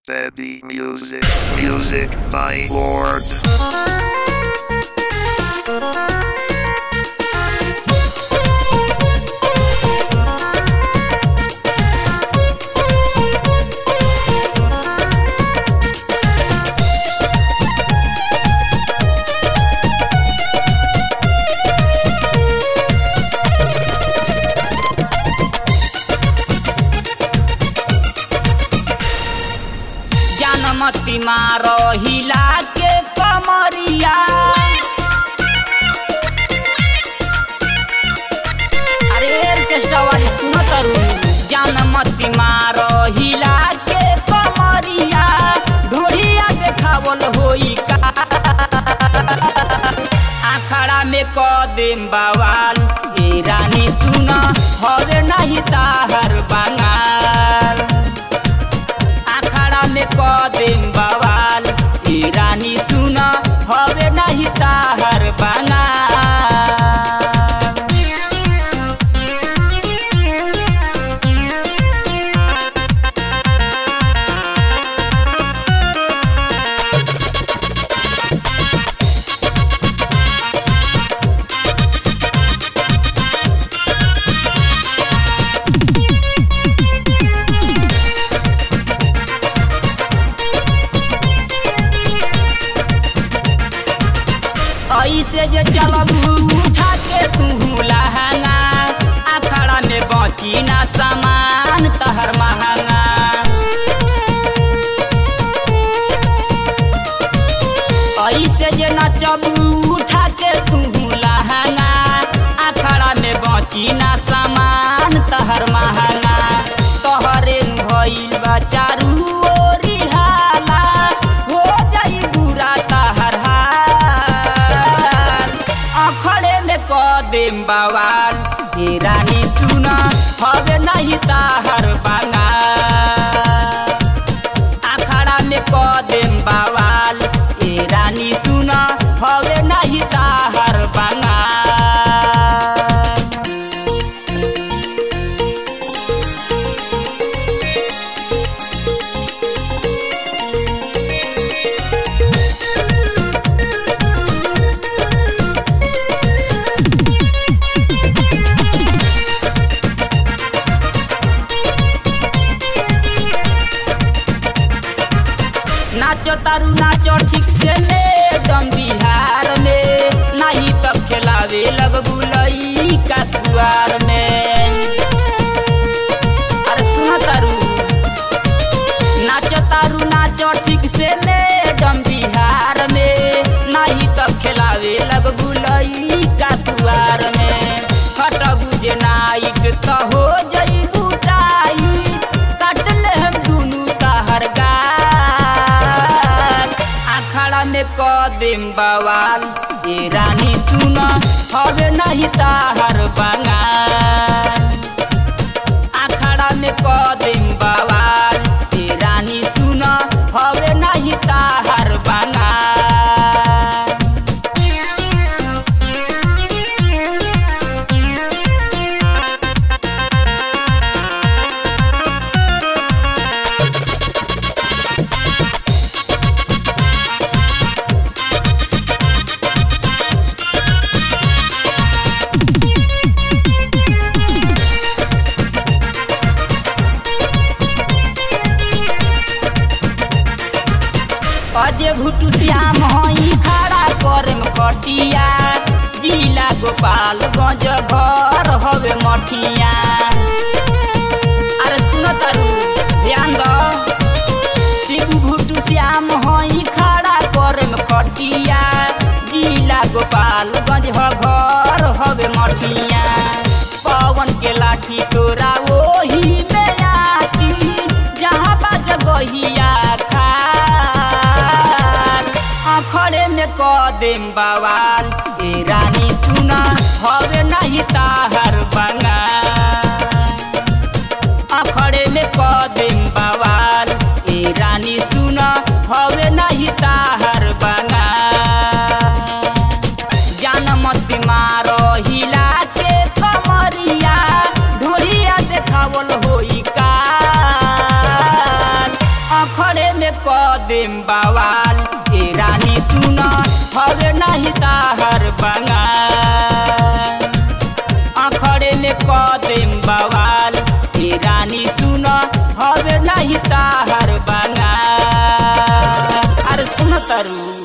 Baby music, music by Lord. मती मारो हिला के कमरिया, अरे ऑर्केस्ट्रा वाली सुनो तरू। जान मती मारो हिला के कमरिया, ढोलिया देखावल होई का, आखड़ा में कदम बवाल। ए रानी सुना हवे नहीं ताहर बंगाल, में कदम बवाल। ए रानी सुना हवे नहीं ताहर बंगाल। ऐसे जे चलबू उठा के तू लहंगा, अखड़ा में बची ना सामान तहर महंगा। ऐसे जे नचबू उठा के तू लहंगा, अखड़ा में बची ना सामान तहर महंगा। तोहरे भइल बा चारू ओरी हाला, हो जाई बुरा तहर खड़े में कदम बवाल। ए रानी सुना हवे नहीं ताहर बंगाल, आखड़ा में कदम बवाल। ए रानी सुना हवे नहीं ताहर बंगाल। नाचो तारू नाचो ठीक से मैडम बिहार में, नहीं तब खिलावे लगबू लइका कुआर में। अरे सुनो तारू, नाचो तारू नाचो ठीक से मैडम बिहार में, नहीं तब खिलावे लगबू लइका कुआर में। खटबू जे नाइट तो हो जइबू टाइट, काट ले हम दुनू ताहर में कदम बवाल। ए रानी सुना हवे नहीं ताहर बंगाल, आखड़ा में कदम बवाल। ए रानी सुना हवे नहीं ताहर बंगाल। अजे भुटू श्याम हई खड़ा करे में कटिया, जिला गोपालगंज घर हवे मठिया। अरे सुनो तारू ध्यान दो, शिव भुटू श्याम हई खड़ा करे में कटिया, जिला गोपालगंज घर हवे मठिया। पवन के लाठी तोरा ओही में आती, जहाँ बाज गहिया खड़े में कदम बवाल। ए रानी सुना हवे नहीं ताहर बंगाल, खड़े में कदम बवाल। ए रानी सुना हवे नहीं ताहर बंगाल। जान मत मारो हिला के कमरिया, ढोलिया देखावल होई का, खड़े में कदम बवाल ए रानी सुन हवे नहीं ताहर बंगाल आखड़े में कदम बवाल ए रानी सुन हवे नहीं ताहर बंगाल अरे सुन तरु